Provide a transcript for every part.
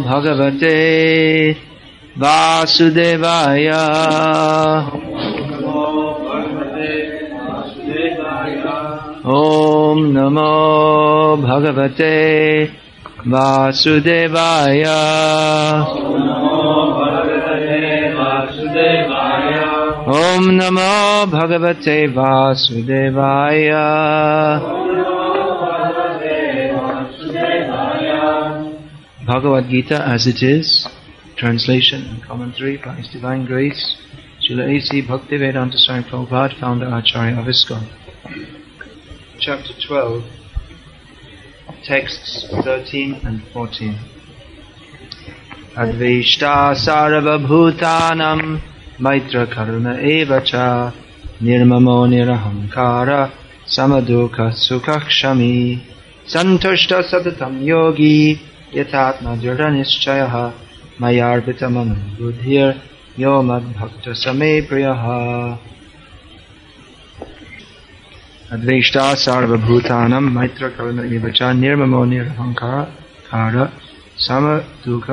Bhagavate Vasudevaya. Om Namo Bhagavate Vasudevaya. Om Namo Bhagavate Vasudevaya. Bhagavad Gita as it is, translation and commentary by His Divine Grace, Srila A.C. Bhaktivedanta Swami Prabhupada, founder Acharya of ISKCON. Chapter 12, texts 13 and 14. Advishta sarva bhutanam maitra karuna evacha nirmamo nirahamkara samadukha sukhakshami santushta satatam yogi yatatma jara nischayaha mayarbita mano buddhir yomad bhakta same priyaha. Advishta sarva bhutanam maitra karuna evacha nirmamo nirahamkara samadukha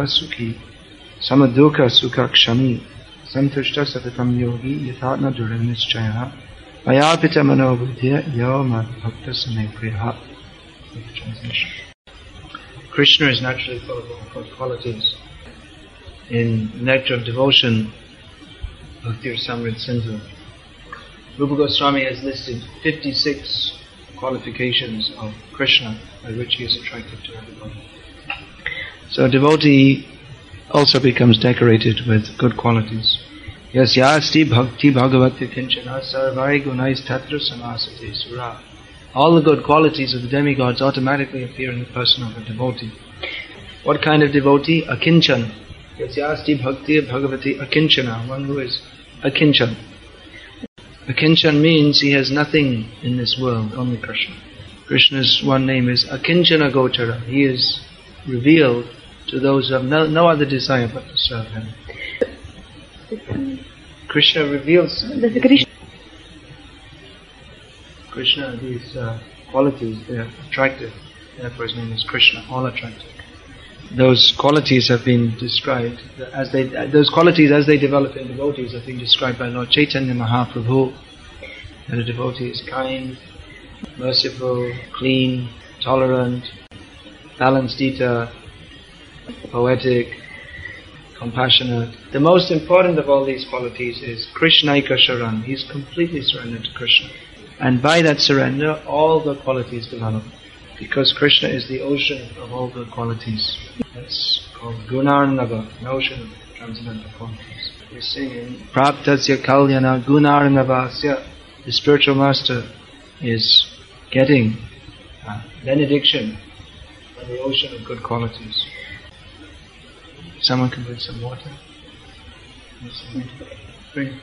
sukhakshami santushta satatam yogi yatatma jara nischayaha mayarbita mano buddhir yomad bhakta same priyaha. Translation. Krishna is naturally full of all good qualities. In Nectar of Devotion, Bhakti Rasamrita Sindhu, Rupa Goswami has listed 56 qualifications of Krishna by which he is attracted to everybody. So a devotee also becomes decorated with good qualities. Yasyasti bhakti bhagavati kinchana sarvari gunais tatra samasate sura. All the good qualities of the demigods automatically appear in the person of a devotee. What kind of devotee? Akinchan. Yasyasti bhakti bhagavati akinchana. One who is akinchan. Akinchan means he has nothing in this world, only Krishna. Krishna's one name is Akinchana Gotara. He is revealed to those who have no other desire but to serve him. Krishna reveals Krishna, these qualities, they are attractive. Therefore his name is Krishna, all attractive. Those qualities have been described, those qualities as they develop in devotees have been described by Lord Chaitanya Mahaprabhu. That a devotee is kind, merciful, clean, tolerant, balanced eater, poetic, compassionate. The most important of all these qualities is Krishnaika Sharan. He is completely surrendered to Krishna. And by that surrender, all good qualities develop. Because Krishna is the ocean of all good qualities. That's called Gunarnava, an ocean of transcendental qualities. We're singing, Praptasya Kalyana Gunarnavasya. The spiritual master is getting benediction from the ocean of good qualities. Someone can bring some water. Bring.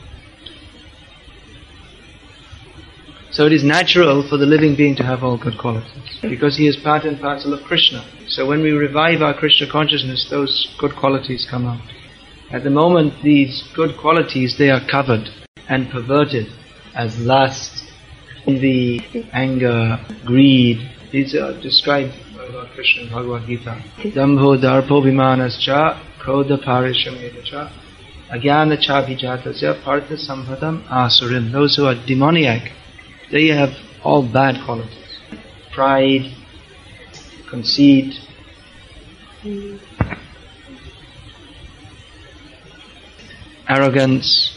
So it is natural for the living being to have all good qualities, because he is part and parcel of Krishna. So when we revive our Krishna consciousness, those good qualities come out. At the moment, these good qualities, they are covered and perverted as lust, envy, anger, greed. These are described by Lord Krishna in Bhagavad Gita. Dambho darpo vimanascha krodha parishamedacha agyana chabhijatasya partha sambhatam asurin. Those who are demoniac, they have all bad qualities. Pride, conceit, arrogance,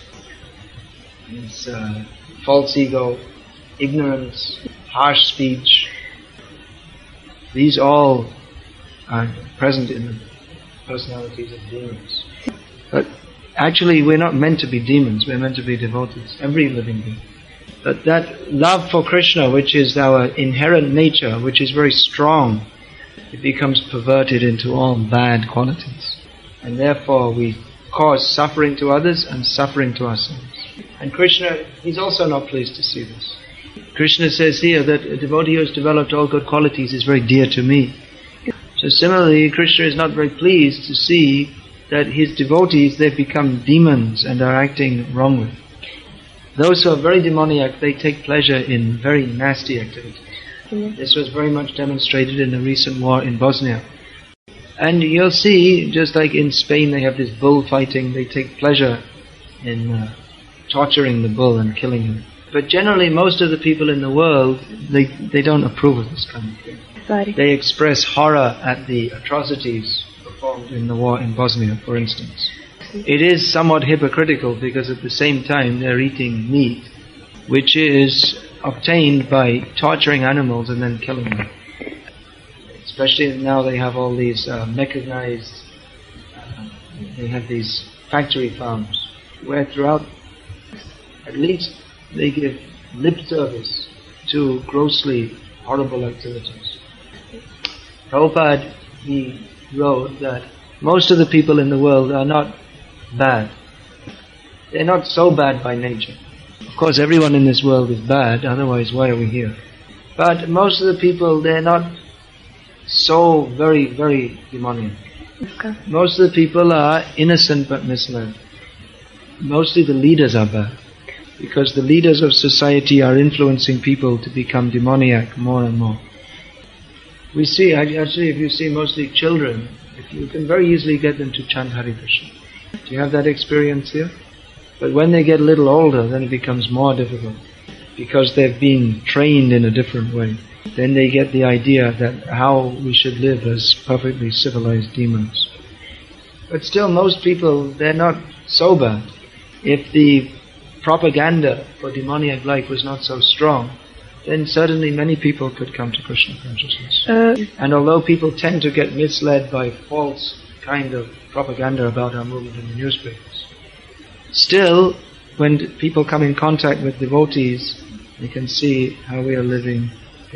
false ego, ignorance, harsh speech. These all are present in the personalities of demons. But actually we're not meant to be demons, we're meant to be devotees, every living being. But that love for Krishna, which is our inherent nature, which is very strong, it becomes perverted into all bad qualities. And therefore we cause suffering to others and suffering to ourselves. And Krishna, he's also not pleased to see this. Krishna says here that a devotee who has developed all good qualities is very dear to me. So similarly, Krishna is not very pleased to see that his devotees, they've become demons and are acting wrongly. Those who are very demoniac, they take pleasure in very nasty activities. This was very much demonstrated in the recent war in Bosnia. And you'll see, just like in Spain they have this bull fighting, they take pleasure in torturing the bull and killing him. But generally most of the people in the world, they don't approve of this kind of thing. Sorry. They express horror at the atrocities performed in the war in Bosnia, for instance. It is somewhat hypocritical because at the same time they're eating meat which is obtained by torturing animals and then killing them. Especially now they have all these mechanized, they have these factory farms where throughout, at least they give lip service to grossly horrible activities. Prabhupada, he wrote that most of the people in the world are not bad. They're not so bad by nature. Of course everyone in this world is bad, otherwise why are we here? But most of the people, they're not so very, very demoniac. Most of the people are innocent but misled. Mostly the leaders are bad, because the leaders of society are influencing people to become demoniac more and more. We see, actually if you see mostly children, you can very easily get them to chant Hare Krishna. Do you have that experience here? But when they get a little older, then it becomes more difficult, because they've been trained in a different way. Then they get the idea that how we should live as perfectly civilized demons. But still, most people, they're not so bad. If the propaganda for demoniac life was not so strong, then certainly many people could come to Krishna consciousness. And although people tend to get misled by false kind of propaganda about our movement in the newspapers, still, when people come in contact with devotees, they can see how we are living.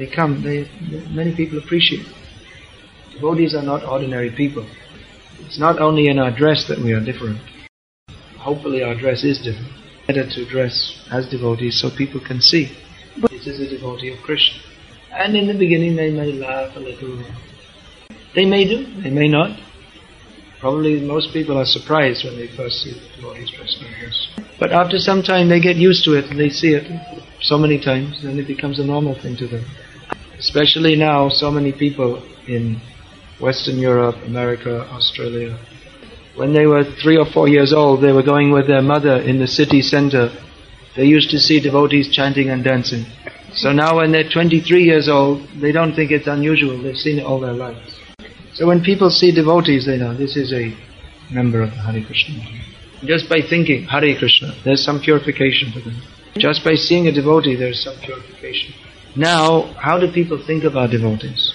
Many people appreciate it. Devotees are not ordinary people. It's not only in our dress that we are different. Hopefully our dress is different. Better to dress as devotees so people can see this is a devotee of Krishna. And in the beginning they may laugh a little. They may do, they may not. Probably most people are surprised when they first see the devotees dressed like this. But after some time they get used to it and they see it so many times, then it becomes a normal thing to them. Especially now, so many people in Western Europe, America, Australia, when they were 3 or 4 years old, they were going with their mother in the city center. They used to see devotees chanting and dancing. So now when they're 23 years old, they don't think it's unusual. They've seen it all their lives. So when people see devotees, they know this is a member of the Hare Krishna movement. Just by thinking Hare Krishna, there's some purification for them. Just by seeing a devotee, there's some purification. Now, how do people think about devotees?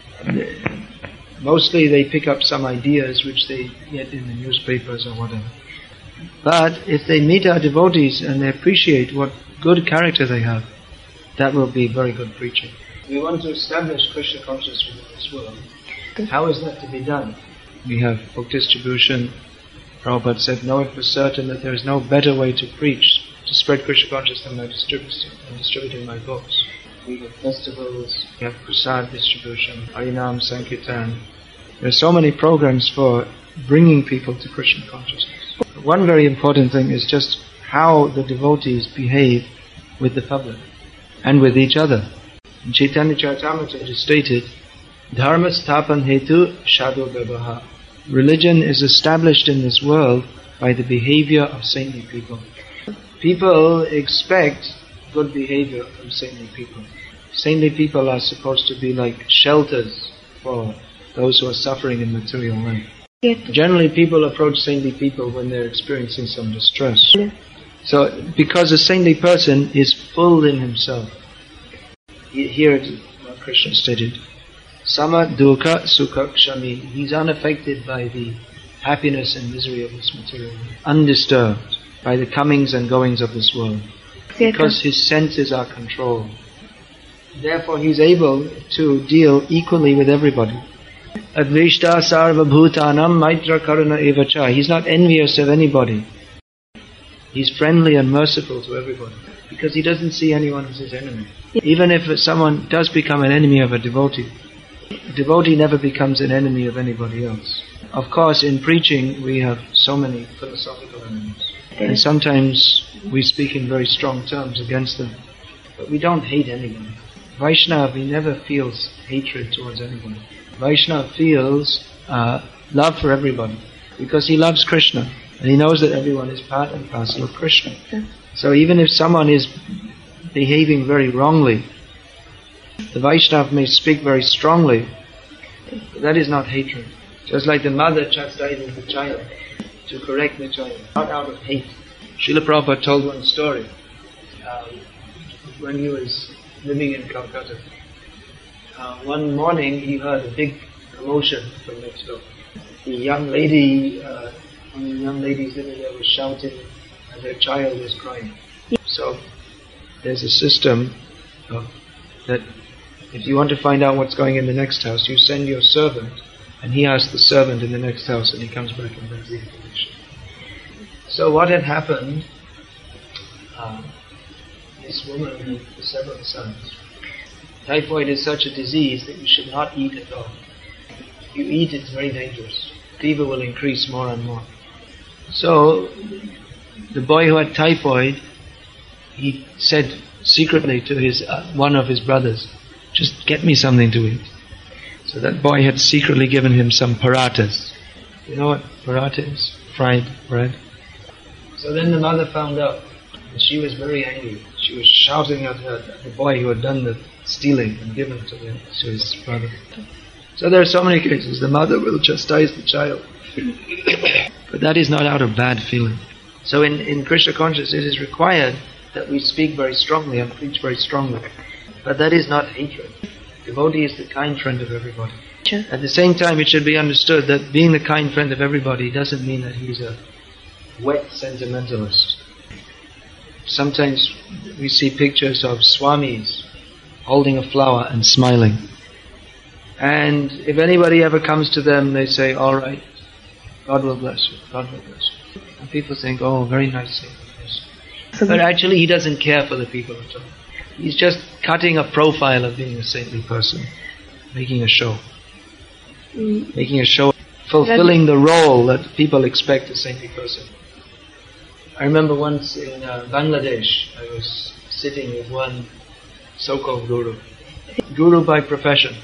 Mostly they pick up some ideas which they get in the newspapers or whatever. But if they meet our devotees and they appreciate what good character they have, that will be very good preaching. We want to establish Krishna consciousness in this world. How is that to be done? We have book distribution. Prabhupada said, know it for certain that there is no better way to preach, to spread Krishna consciousness than by distributing my books. We have festivals, we have prasad distribution, Harinam, Sankirtan. There are so many programs for bringing people to Krishna consciousness. One very important thing is just how the devotees behave with the public and with each other. In Chaitanya Charitamrita it is stated, Dharma sthapan hetu shadu bebaha. Religion is established in this world by the behavior of saintly people. People expect good behavior from saintly people. Saintly people are supposed to be like shelters for those who are suffering in material life. Generally people approach saintly people when they're experiencing some distress. So, because a saintly person is full in himself. Here Krishna stated, Sama dukkha sukha kshami. He's unaffected by the happiness and misery of this material life. Undisturbed by the comings and goings of this world. Because his senses are controlled. Therefore he's able to deal equally with everybody. Advishta sarva bhutanam maitra karuna evacha. He's not envious of anybody. He's friendly and merciful to everybody. Because he doesn't see anyone as his enemy. Even if someone does become an enemy of a devotee never becomes an enemy of anybody else. Of course, in preaching we have so many philosophical enemies. And sometimes we speak in very strong terms against them. But we don't hate anyone. Vaishnava, he never feels hatred towards anybody. Vaishnava feels love for everybody because he loves Krishna and he knows that everyone is part and parcel of Krishna. So even if someone is behaving very wrongly, the Vaishnava may speak very strongly, but that is not hatred. Just like the mother chastises the child to correct the child, not out of hate. Srila Prabhupada told one story. When he was living in Calcutta, one morning he heard a big commotion from next door. The young lady, one of the young ladies living there was shouting and her child was crying. So there's a system that if you want to find out what's going in the next house, you send your servant and he asks the servant in the next house and he comes back and brings the information. So what had happened, this woman had several sons. Typhoid is such a disease that you should not eat at all. If you eat, it's very dangerous. Fever will increase more and more. So the boy who had typhoid, he said secretly to one of his brothers, just get me something to eat. So that boy had secretly given him some parathas. You know what paratha is? Fried bread. So then the mother found out, and she was very angry. She was shouting at the boy who had done the stealing and given it to his brother. So there are so many cases. The mother will chastise the child. But that is not out of bad feeling. So in Krishna consciousness it is required that we speak very strongly and preach very strongly. But that is not hatred. Devotee is the kind friend of everybody. Sure. At the same time, it should be understood that being the kind friend of everybody doesn't mean that he's a wet sentimentalist. Sometimes we see pictures of swamis holding a flower and smiling. And if anybody ever comes to them, they say, all right, God will bless you, God will bless you. And people think, oh, very nice thing. But actually he doesn't care for the people at all. He's just cutting a profile of being a saintly person, making a show. Making a show, fulfilling the role that people expect a saintly person. I remember once in Bangladesh, I was sitting with one so-called guru. Guru by profession.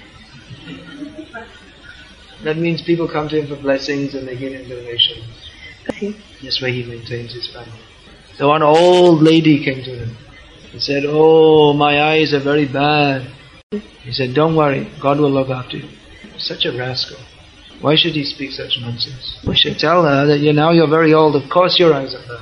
That means people come to him for blessings and they give him donations. This way he maintains his family. So one old lady came to him and said, oh, my eyes are very bad. He said, don't worry, God will look after you. Such a rascal. Why should he speak such nonsense? We should tell her that now you're very old, of course your eyes are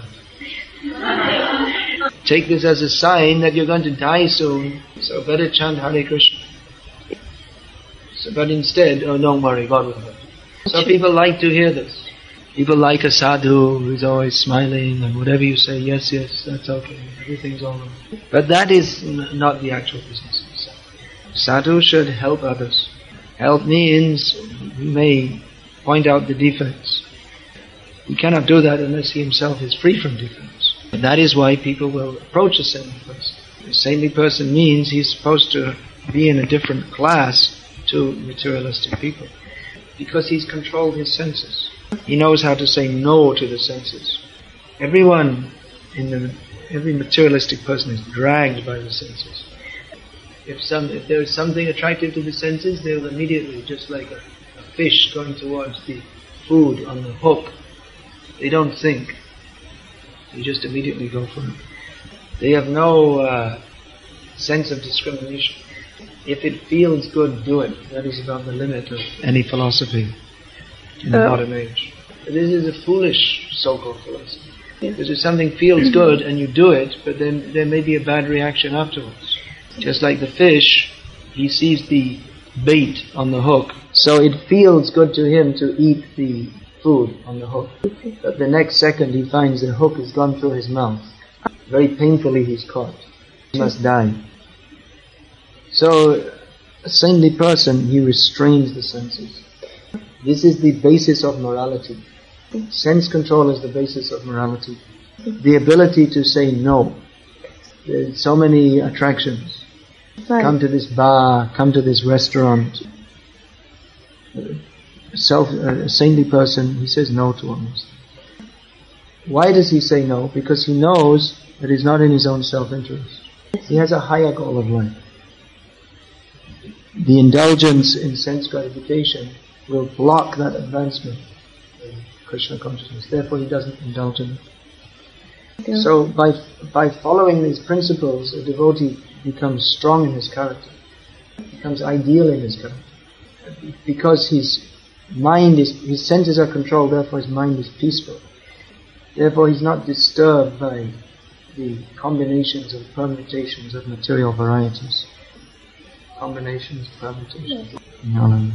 bad. Take this as a sign that you're going to die soon, so better chant Hare Krishna. So, but instead, oh, don't worry, God will help you. So people like to hear this. People like a sadhu who is always smiling and whatever you say, yes, yes, that's okay, everything's all right. But that is not the actual business of sadhu. Sadhu should help others. Help means he may point out the defects. He cannot do that unless he himself is free from defects. And that is why people will approach a saintly person. A saintly person means he's supposed to be in a different class to materialistic people, because he's controlled his senses. He knows how to say no to the senses. Every materialistic person is dragged by the senses. If there is something attractive to the senses, they will immediately, just like a fish going towards the food on the hook, they don't think. They just immediately go for it. They have no sense of discrimination. If it feels good, do it. That is about the limit of any philosophy in the modern age. But this is a foolish so-called philosophy. Because if something feels good and you do it, but then there may be a bad reaction afterwards. Just like the fish, he sees the bait on the hook, so it feels good to him to eat the food on the hook. But the next second he finds the hook has gone through his mouth. Very painfully he's caught. He must die. So, a saintly person, he restrains the senses. This is the basis of morality. Sense control is the basis of morality. The ability to say no. There's so many attractions. Right. Come to this bar, come to this restaurant. A saintly person, he says no to almost. Why does he say no? Because he knows that it's not in his own self-interest. He has a higher goal of life. the indulgence in sense gratification will block that advancement in Krishna consciousness. Therefore he doesn't indulge in it. Yeah. So by following these principles, a devotee becomes strong in his character, becomes ideal in his character. Because his senses are controlled, therefore his mind is peaceful. Therefore he's not disturbed by the combinations and permutations of material varieties. Combinations, permutations. Yes.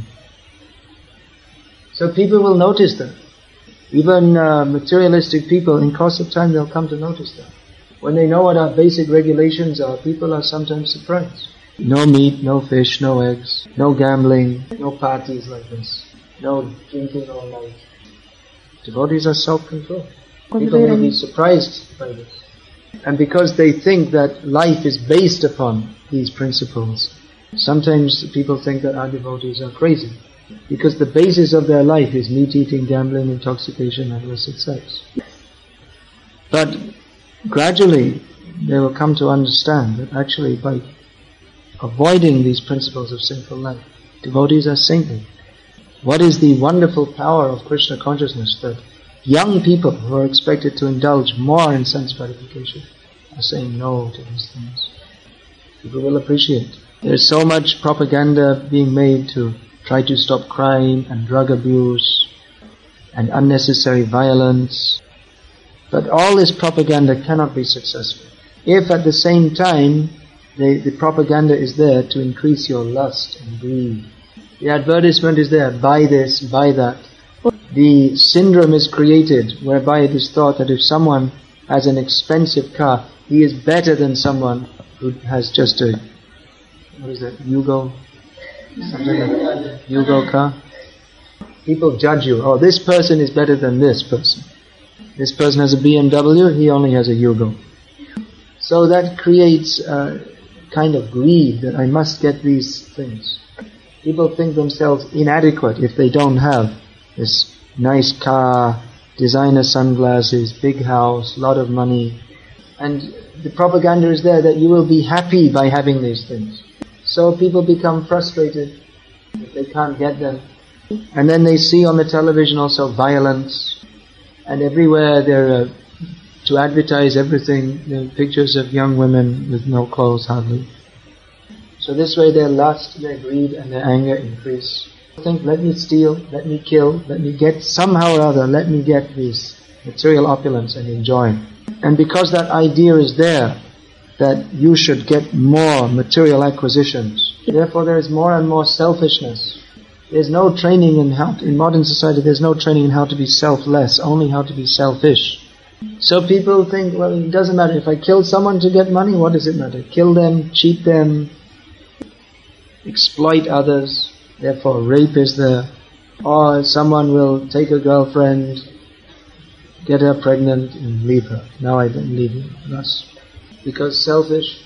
So people will notice that. Even materialistic people, in course of time, they'll come to notice that. When they know what our basic regulations are, people are sometimes surprised. No meat, no fish, no eggs, no gambling, no parties like this, no drinking all night. Devotees are self-controlled. People may be surprised by this. And because they think that life is based upon these principles, sometimes people think that our devotees are crazy. Because the basis of their life is meat-eating, gambling, intoxication, and illicit sex. But gradually they will come to understand that actually by avoiding these principles of sinful life, devotees are saintly. What is the wonderful power of Krishna consciousness that young people who are expected to indulge more in sense gratification are saying no to these things. People will appreciate. There is so much propaganda being made to try to stop crime and drug abuse and unnecessary violence. But all this propaganda cannot be successful if at the same time the propaganda is there to increase your lust and greed. The advertisement is there, buy this, buy that. The syndrome is created whereby it is thought that if someone has an expensive car, he is better than someone who has just a, Yugo? Something like Yugo car. People judge you. Oh, this person is better than this person. This person has a BMW, he only has a Yugo. So that creates a kind of greed that I must get these things. People think themselves inadequate if they don't have this nice car, designer sunglasses, big house, lot of money. And the propaganda is there that you will be happy by having these things. So people become frustrated if they can't get them. And then they see on the television also violence. And everywhere there are, to advertise everything, there are pictures of young women with no clothes hardly. So this way their lust, their greed and their anger increase. Think, let me steal, let me kill, let me get somehow or other, let me get these material opulence and enjoy. And because that idea is there, that you should get more material acquisitions, therefore there is more and more selfishness. There's no training in modern society, there's no training in how to be selfless, only how to be selfish. So people think, well, it doesn't matter, if I kill someone to get money, what does it matter? Kill them, cheat them, exploit others, therefore rape is there. Or someone will take a girlfriend, get her pregnant and leave her. Now I don't leave you. Thus, because selfish,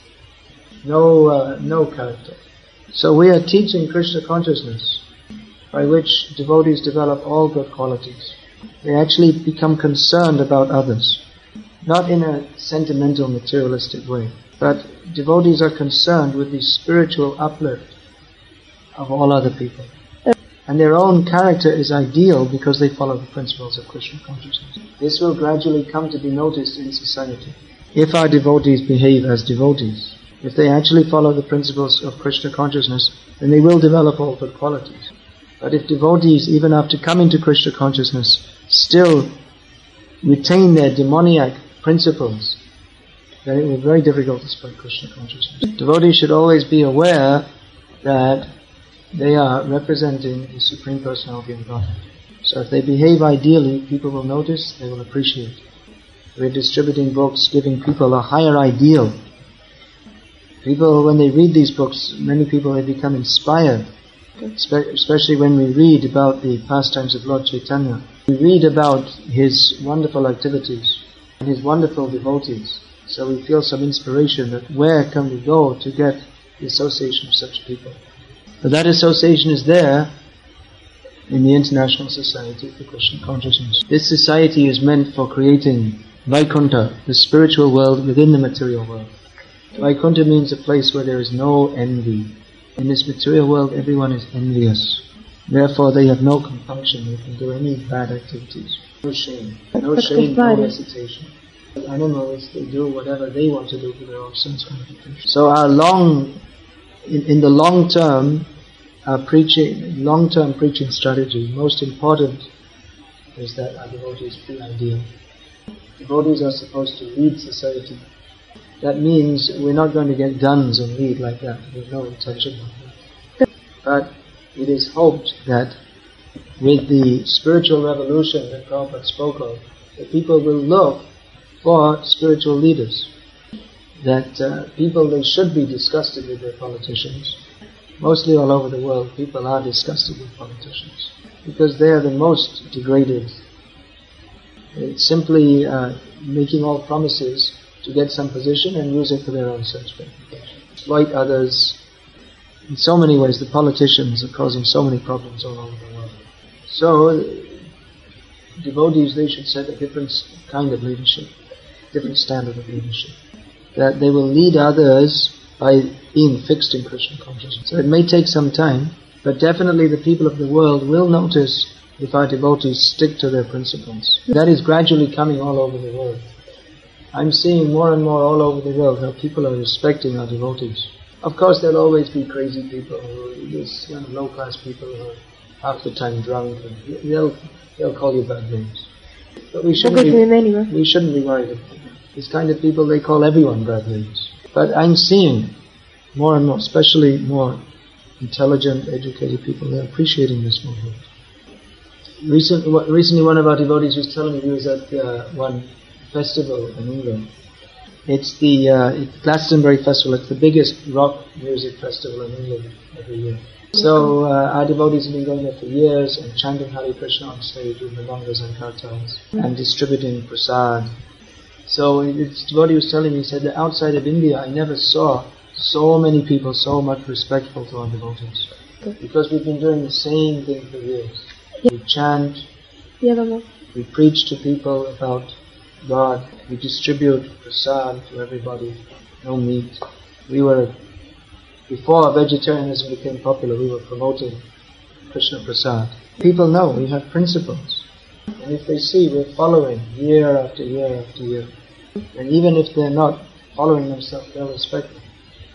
no character. So we are teaching Krishna consciousness by which devotees develop all good qualities. They actually become concerned about others, not in a sentimental, materialistic way, but devotees are concerned with the spiritual uplift of all other people. And their own character is ideal because they follow the principles of Krishna consciousness. This will gradually come to be noticed in society. If our devotees behave as devotees, if they actually follow the principles of Krishna consciousness, then they will develop all good qualities. But if devotees, even after coming to Krishna consciousness, still retain their demoniac principles, then it will be very difficult to spread Krishna consciousness. Devotees should always be aware that they are representing the Supreme Personality of Godhead. So if they behave ideally, people will notice, they will appreciate. We're distributing books, giving people a higher ideal. People, when they read these books, many people, they become inspired. Especially when we read about the pastimes of Lord Chaitanya. We read about his wonderful activities and his wonderful devotees. So we feel some inspiration that where can we go to get the association of such people. But that association is there in the International Society for Krishna Consciousness. This society is meant for creating Vaikuntha, the spiritual world within the material world. Vaikuntha means a place where there is no envy, In this material world, everyone is envious. Therefore, they have no compunction. They can do any bad activities. No shame, no hesitation. Animals, they do whatever they want to do for their own sense gratification. So in the long term, our long-term preaching strategy, most important is that our devotees be ideal. Devotees are supposed to lead society. That means we're not going to get guns and lead like that. There's no intention of that. But it is hoped that with the spiritual revolution that Prabhupada spoke of, that people will look for spiritual leaders. That people, they should be disgusted with their politicians. Mostly all over the world, people are disgusted with politicians because they are the most degraded. It's simply making all promises to get some position and use it for their own sense gratification. Exploit others. In so many ways, the politicians are causing so many problems all over the world. So, devotees, they should set a different kind of leadership, different standard of leadership. That they will lead others by being fixed in Krishna consciousness. So it may take some time, but definitely the people of the world will notice if our devotees stick to their principles. That is gradually coming all over the world. I'm seeing more and more all over the world how people are respecting our devotees. Of course, there'll always be crazy people, these low-class people who are half the time drunk, and they'll call you bad names. But we shouldn't be worried about them. These kind of people, they call everyone bad names. But I'm seeing more and more, especially more intelligent, educated people, they're appreciating this movement. Recently one of our devotees was telling me he was at one festival in England. It's the Glastonbury Festival. It's the biggest rock music festival in England every year. So our devotees have been going there for years and chanting Hare Krishna on stage with Mridangas and Kartals and distributing prasad. So this devotee was telling me, he said that outside of India I never saw so many people so much respectful to our devotees. Because we've been doing the same thing for years. We chant, we preach to people about God, we distribute prasad to everybody, no meat. Before vegetarianism became popular, we were promoting Krishna prasad. People know we have principles. And if they see we're following year after year after year, and even if they're not following themselves, they'll respect them.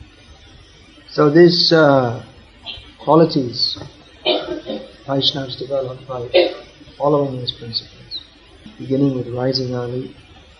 So these qualities Vaishnavas develop by following these principles, beginning with rising early,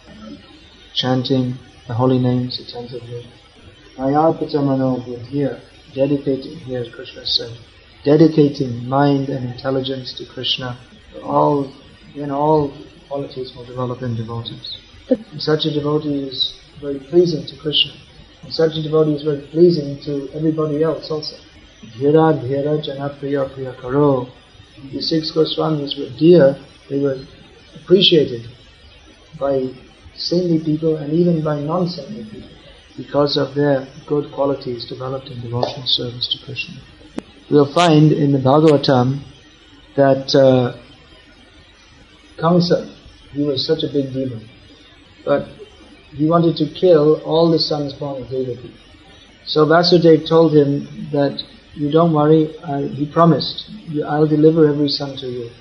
chanting the holy names attentively. Mayarpita mano buddhya, dedicating, here Krishna said, dedicating mind and intelligence to Krishna. All qualities will develop in devotees. And such a devotee is very pleasing to Krishna. And such a devotee is very pleasing to everybody else also. Dhira dhira janapriya priya karo. The 6 Goswamis were dear, they were appreciated by saintly people and even by non-saintly people because of their good qualities developed in devotional service to Krishna. We'll find in the Bhagavatam that Kamsa, he was such a big demon, but he wanted to kill all the sons born of Devaki. So Vasudeva told him that, you don't worry, he promised, I'll deliver every son to you.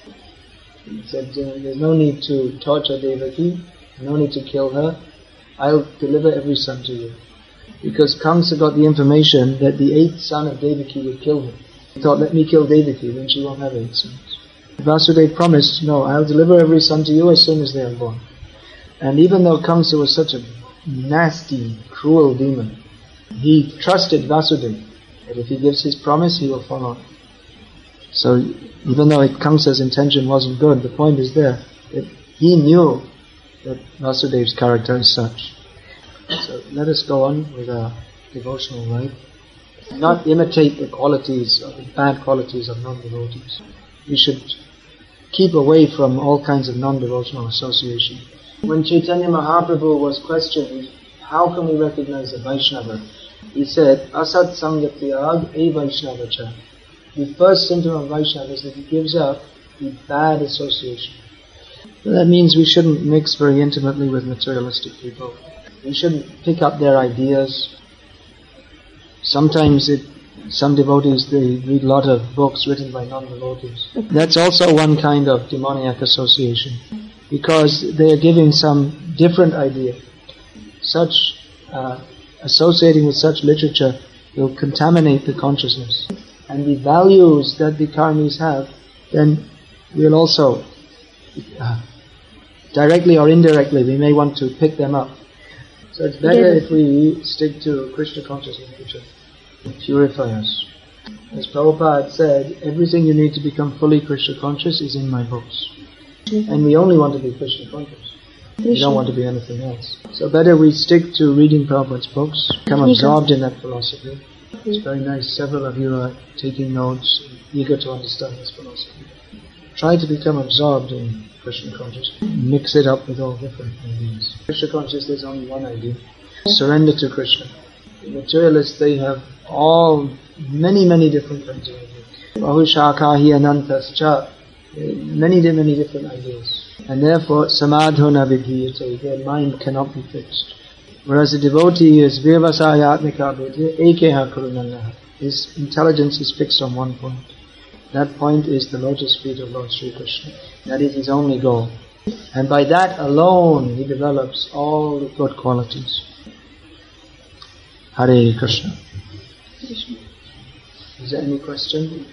He said, there's no need to torture Devaki, no need to kill her, I'll deliver every son to you. Because Kamsa got the information that the 8th son of Devaki would kill him. He thought, let me kill Devaki, then she won't have 8 sons. Vasudeva promised, no, I'll deliver every son to you as soon as they are born. And even though Kamsa was such a nasty, cruel demon, he trusted Vasudeva that if he gives his promise, he will follow. So even though Kamsa's intention wasn't good, the point is there, that he knew that Vasudeva's character is such. So let us go on with our devotional life. Not imitate the qualities, or the bad qualities of non-devotees. We should keep away from all kinds of non-devotional association. When Chaitanya Mahaprabhu was questioned, how can we recognize a Vaishnava? He said, Asat Sangatyag e Vaishnavacha. The first symptom of Vaishnava is that he gives up the bad association. That means we shouldn't mix very intimately with materialistic people. We shouldn't pick up their ideas. Sometimes Some devotees, they read a lot of books written by non-devotees. That's also one kind of demoniac association, because they are giving some different idea. Associating with such literature will contaminate the consciousness. And the values that the karmis have, then we'll also, directly or indirectly, we may want to pick them up. So it's better if we stick to Krishna consciousness, which will purify us. As Prabhupada said, everything you need to become fully Krishna conscious is in my books. And we only want to be Krishna conscious. We don't want to be anything else. So better we stick to reading Prabhupada's books, become absorbed in that philosophy. It's very nice. Several of you are taking notes, eager to understand this philosophy. Try to become absorbed in Krishna consciousness. Mix it up with all different ideas. Krishna consciousness, there's only one idea. Surrender to Krishna. The materialists, they have many different kinds of ideas. Bahushakahi anantascha. Many different ideas. And therefore, samadhona vidhiyate, their mind cannot be fixed. Whereas a devotee is virvasayatmika buddhi ekeha karunanaha. His intelligence is fixed on one point. That point is the lotus feet of Lord Sri Krishna. That is his only goal. And by that alone, he develops all the good qualities. Hare Krishna. Is there any question?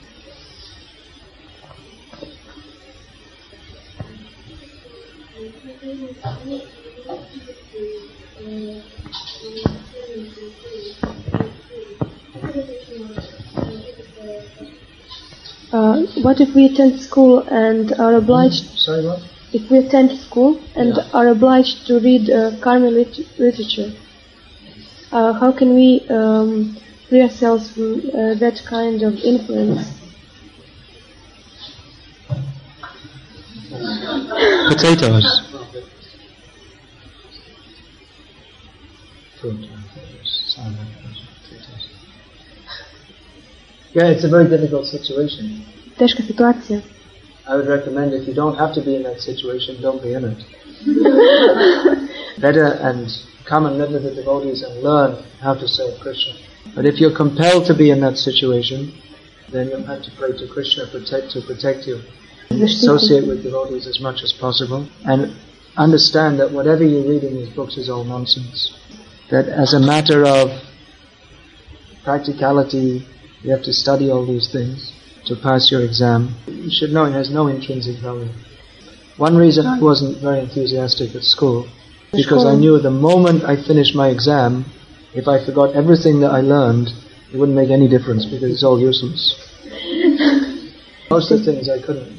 What if we attend school and are obliged... Sorry, what? If we attend school and are obliged to read karma literature, how can we free ourselves from that kind of influence? Potatoes. Fruit. Yeah, it's a very difficult situation. Тежка ситуация. I would recommend, if you don't have to be in that situation, don't be in it. Better and come and live with the devotees and learn how to serve Krishna. But if you're compelled to be in that situation, then you have to pray to Krishna to protect you. Associate with devotees as much as possible, and understand that whatever you read in these books is all nonsense. That as a matter of practicality, you have to study all these things to pass your exam. You should know it has no intrinsic value. One reason I wasn't very enthusiastic at school, because I knew the moment I finished my exam, if I forgot everything that I learned, it wouldn't make any difference because it's all useless. Most of the things I couldn't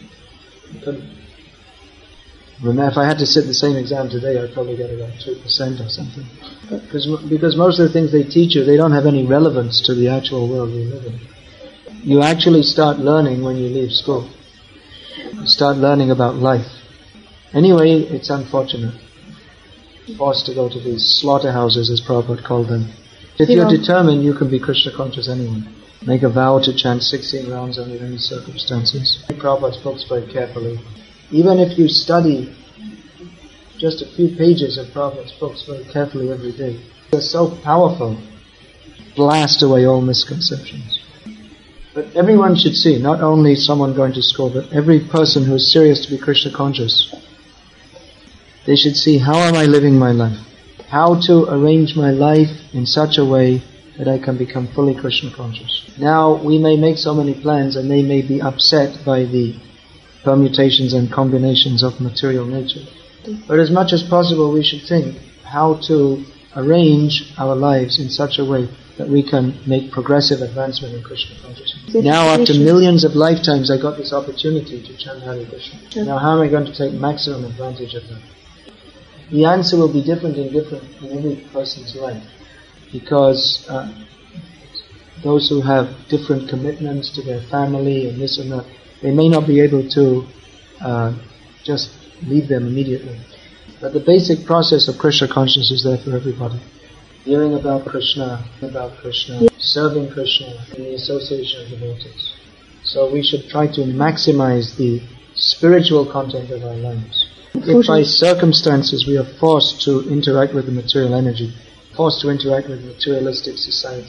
remember. If I had to sit the same exam today, I'd probably get about 2% or something. Because most of the things they teach you, they don't have any relevance to the actual world we live in. You actually start learning when you leave school. You start learning about life. Anyway, it's unfortunate. Forced to go to these slaughterhouses, as Prabhupada called them. If you're determined, you can be Krishna conscious anyway. Make a vow to chant 16 rounds under any circumstances. Read Prabhupada's books very carefully. Even if you study just a few pages of Prabhupada's books very carefully every day, they're so powerful. Blast away all misconceptions. But everyone should see, not only someone going to school, but every person who is serious to be Krishna conscious. They should see, how am I living my life? How to arrange my life in such a way that I can become fully Krishna conscious. Now, we may make so many plans and they may be upset by the permutations and combinations of material nature. But as much as possible, we should think how to arrange our lives in such a way that we can make progressive advancement in Krishna consciousness. Now, after millions of lifetimes, I got this opportunity to chant Hare Krishna. Now, how am I going to take maximum advantage of that? The answer will be different in every person's life, because those who have different commitments to their family and this and that, they may not be able to just leave them immediately. But the basic process of Krishna consciousness is there for everybody. Hearing about Krishna, serving Krishna, and the association of devotees. So we should try to maximize the spiritual content of our lives. If by circumstances we are forced to interact with the material energy, forced to interact with materialistic society,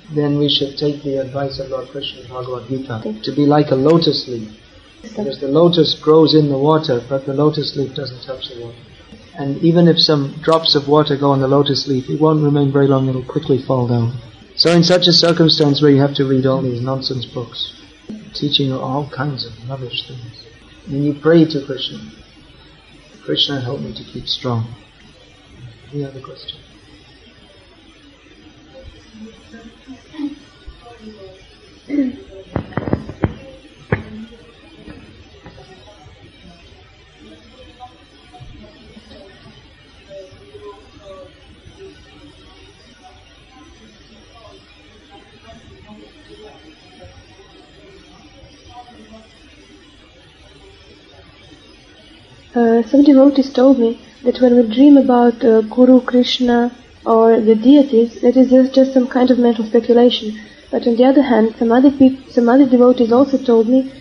then we should take the advice of Lord Krishna in Bhagavad Gita to be like a lotus leaf. Because the lotus grows in the water, but the lotus leaf doesn't touch the water. And even if some drops of water go on the lotus leaf, it won't remain very long, it'll quickly fall down. So in such a circumstance where you have to read all these nonsense books, teaching all kinds of rubbish things, then you pray to Krishna. Krishna, help me to keep strong. Any other question? Some devotees told me that when we dream about Guru, Krishna or the deities, that is just some kind of mental speculation. But on the other hand, some other devotees also told me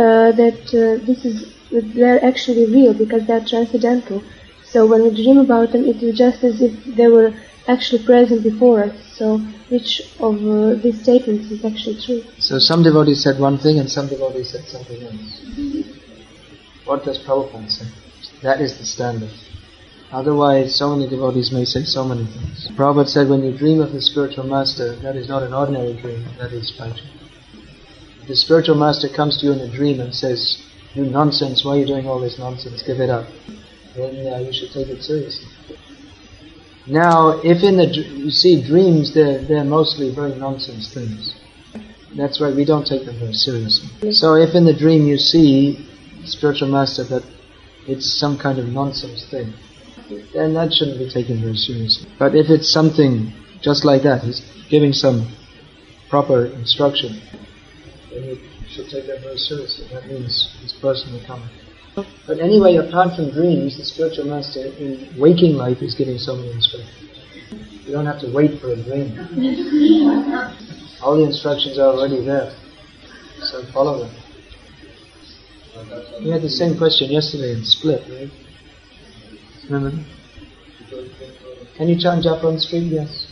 that they're actually real because they're transcendental. So when we dream about them, it is just as if they were actually present before us. So which of these statements is actually true? So some devotees said one thing and some devotees said something else. What does Prabhupada say? That is the standard. Otherwise, so many devotees may say so many things. Prabhupada said, when you dream of the spiritual master, that is not an ordinary dream, that is spiritual. If the spiritual master comes to you in a dream and says, you nonsense, why are you doing all this nonsense, give it up, then you should take it seriously. Now, if you see dreams, they're mostly very nonsense things. That's why we don't take them very seriously. So if in the dream you see the spiritual master that it's some kind of nonsense thing, then that shouldn't be taken very seriously. But if it's something just like that, he's giving some proper instruction, then you should take that very seriously. That means it's personally coming. But anyway, apart from dreams, the spiritual master in waking life is giving so many instructions. You don't have to wait for a dream. All the instructions are already there. So follow them. We had the same question yesterday in Split, right? Remember? Can you chant Japa on street? Yes.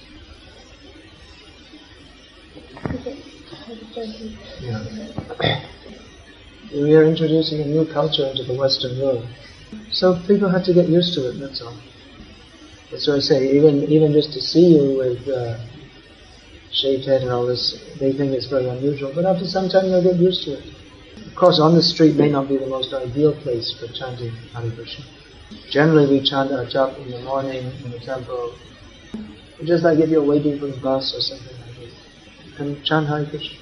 Yeah. We are introducing a new culture into the Western world. So people have to get used to it, that's all. That's what I say, even just to see you with shaved head and all this, they think it's very unusual, but after some time they'll get used to it. Of course, on the street may not be the most ideal place for chanting Hare Krishna. Generally we chant our japa in the morning in the temple. Just like if you're waiting for the bus or something like that. You can chant Hare Krishna.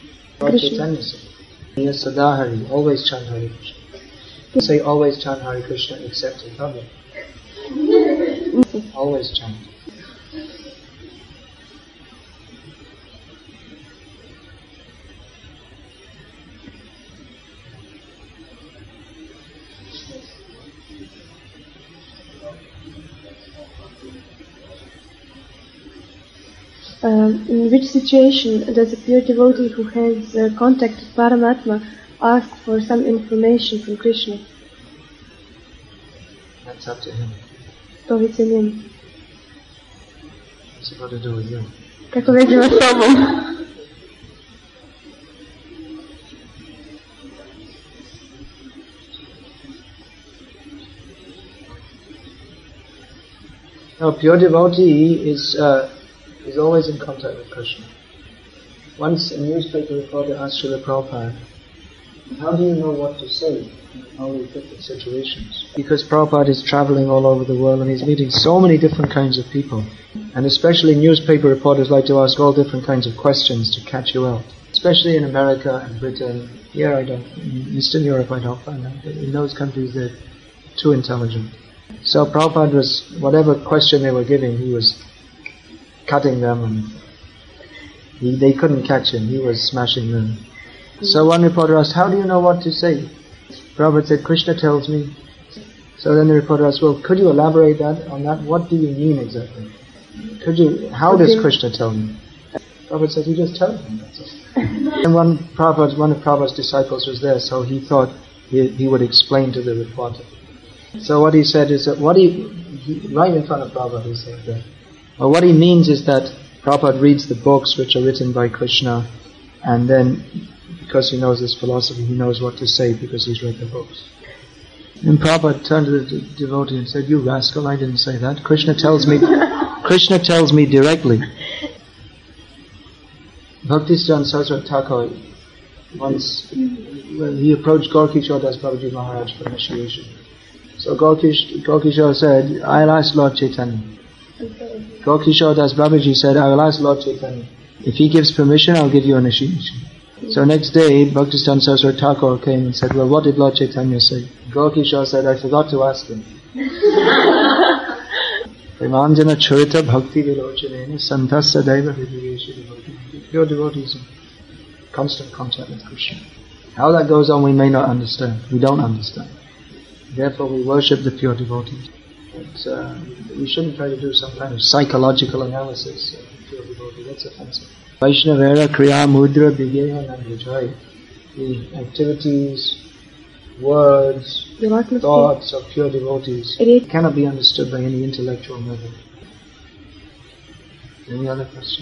Yes, Sadahari, always chant Hare Krishna. Say always chant Hare Krishna except in public. Always chant. In which situation does a pure devotee who has contacted Paramatma ask for some information from Krishna? That's up to him. What's it got to do with you? Kako veze s tobom? Now, pure devotee is always in contact with Krishna. Once a newspaper reporter asked Srila Prabhupada, how do you know what to say in all these different situations? Because Prabhupada is traveling all over the world and he's meeting so many different kinds of people. And especially newspaper reporters like to ask all different kinds of questions to catch you out. Especially in America and Britain. Here I don't, in Eastern Europe I don't find that. But in those countries they're too intelligent. So Prabhupada was, whatever question they were giving, he was cutting them and they couldn't catch him, he was smashing them. So one reporter asked, how do you know what to say? Prabhupada said, Krishna tells me. So then the reporter asked, well, could you elaborate on that? What do you mean exactly? How does Krishna tell me? Prabhupada said, he just tells me, that's all. And one of Prabhupada's disciples was there, so he thought he would explain to the reporter. So what he said is that, right in front of Prabhupada he said that, well, what he means is that Prabhupada reads the books which are written by Krishna, and then, because he knows his philosophy, he knows what to say because he's read the books. And Prabhupada turned to the devotee and said, "You rascal, I didn't say that. Krishna tells me directly." Bhaktisiddhanta Saraswati Thakur once, when he approached Gaurkishore Das Babaji Maharaj for initiation. So Gaurkishore said, "I'll ask Lord Chaitanya." Gaurkishore Das Babaji said, "I will ask Lord Chaitanya. If he gives permission, I'll give you initiation." So next day, Bhaktisiddhanta Saraswati Thakur came and said, "Well, what did Lord Chaitanya say?" Gaurkishore said, "I forgot to ask him." Premanjana Churita Bhakti Vilochanena Santhasa Daiva Hridayeshu Devotee. Pure devotees in constant contact with Krishna. How that goes on we may not understand. We don't understand. Therefore we worship the pure devotees. But we shouldn't try to do some kind of psychological analysis of the pure devotee. That's offensive. Vaishnavera Kriya Mudra Bigeha Nandajai. The activities, words, thoughts of pure devotees cannot be understood by any intellectual method. Any other question?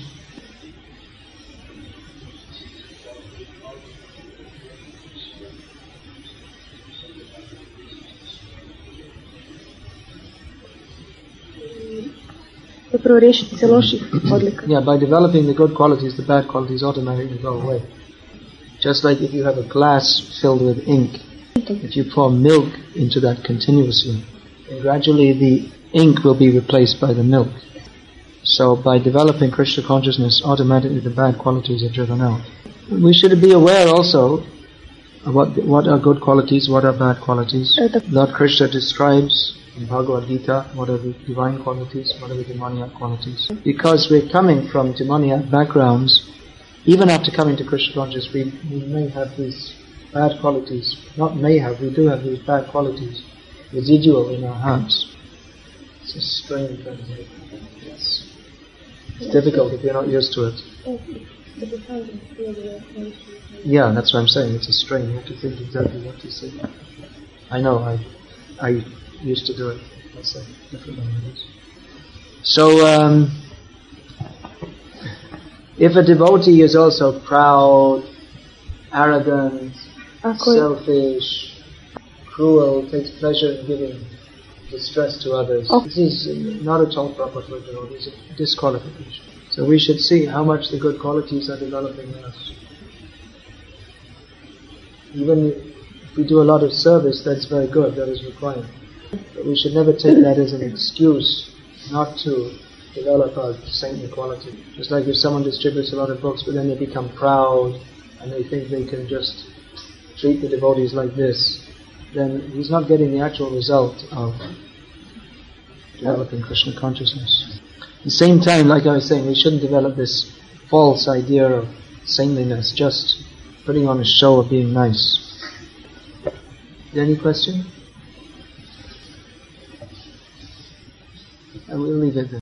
Yeah, by developing the good qualities, the bad qualities automatically go away. Just like if you have a glass filled with ink, if you pour milk into that continuously, then gradually the ink will be replaced by the milk. So by developing Krishna consciousness, automatically the bad qualities are driven out. We should be aware also of what are good qualities, what are bad qualities. Lord Krishna describes in Bhagavad Gita what are the divine qualities, what are the demoniac qualities. Because we're coming from demoniac backgrounds, even after coming to Krishna consciousness, we may have these bad qualities. Not may have, we do have these bad qualities residual in our hearts. It's a strange kind of thing. Yes. It's difficult if you're not used to it. Yeah, that's what I'm saying. It's a strain. You have to think exactly what to say. I know, I used to do it. That's a different language. So, if a devotee is also proud, arrogant, selfish, cruel, takes pleasure in giving distress to others, this is not at all proper for a devotee. It's a disqualification. So we should see how much the good qualities are developing in us. Even if we do a lot of service, that's very good, that is required. But we should never take that as an excuse not to develop our saintly quality. Just like if someone distributes a lot of books, but then they become proud and they think they can just treat the devotees like this, then he's not getting the actual result of developing Krishna consciousness. At the same time, like I was saying, we shouldn't develop this false idea of saintliness, just putting on a show of being nice. Any question? And we'll leave it there.